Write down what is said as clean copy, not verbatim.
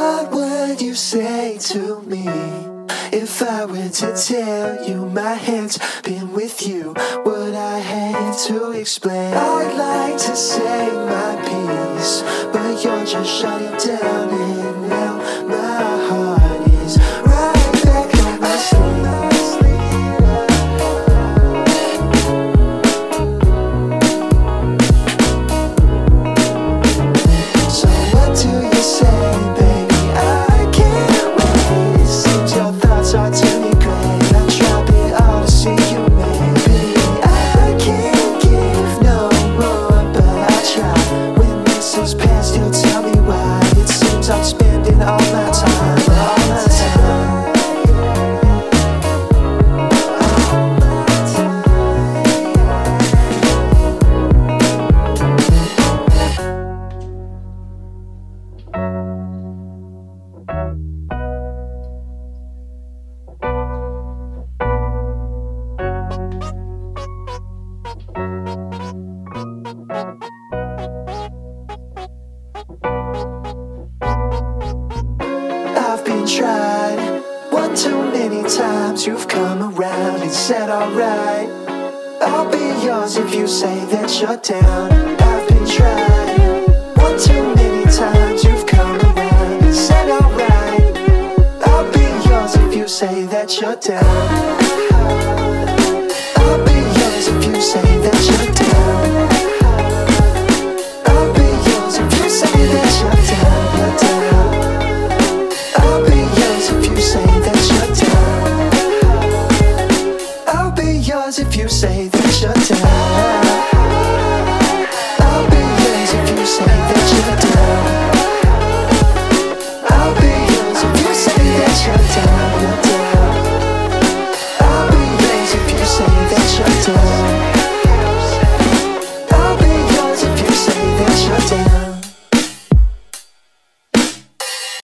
What would you say to me if I were to tell you my hand's been with you? Would I have to explain? I'd like to say my piece, but you're just shutting down, and now my heart is right back on my sleeve. So what do you say, baby? I can't wait. It seems your thoughts are to me great. I drop it all to see you, maybe. I can't give no more, but I try. When this is past, you'll tell me why. It seems I'm spending all my time, all my time. I've been tried one too many times. You've come around and said alright, I'll be yours if you say that you're down. I've been tried one too many times. You've come around and said alright, I'll be yours if you say that you're down.